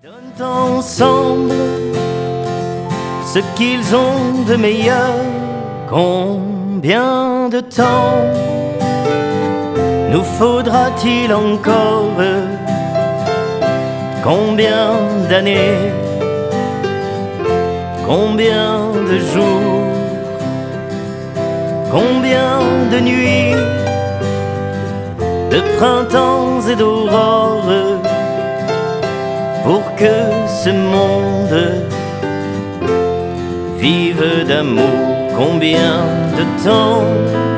Donnent ensemble ce qu'ils ont de meilleur. Combien de temps nous faudra-t-il encore? Combien d'années? Combien de jours? Combien de nuits? De printemps et d'aurores pour que ce monde vive d'amour? Combien de temps